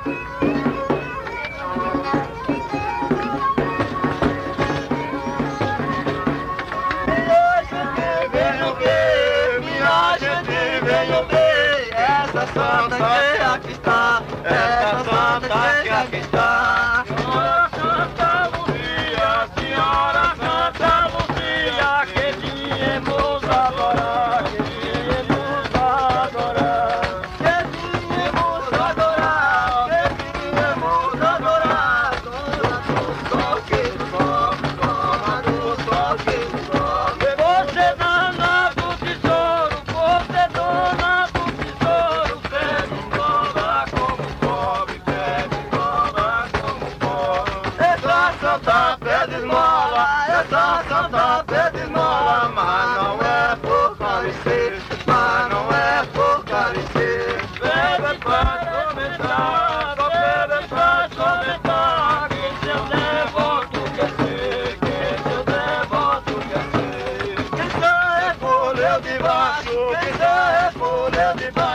Essa santa que aqui está, essa santa que aqui está. Senhora Santa Luzia, Senhora Santa Luzia, que viemos adorar, que viemos adorar. Que viemos adorar, que viemos adorar. Dona do sol que sobe, dona do sol que sobe. Você é dona do tesouro, você é dona do tesouro. Pede cobra como pobre, pede cobra como pobre. Essa santa pede esmola, essa santa pede esmola, mas não é por carecer, mas não é por carecer. Bebe pra comentar, só bebe pra comentar. Que seu devoto quer ser, que seu devoto quer ser. Quem é folha de baixo, quem é folha de baixo.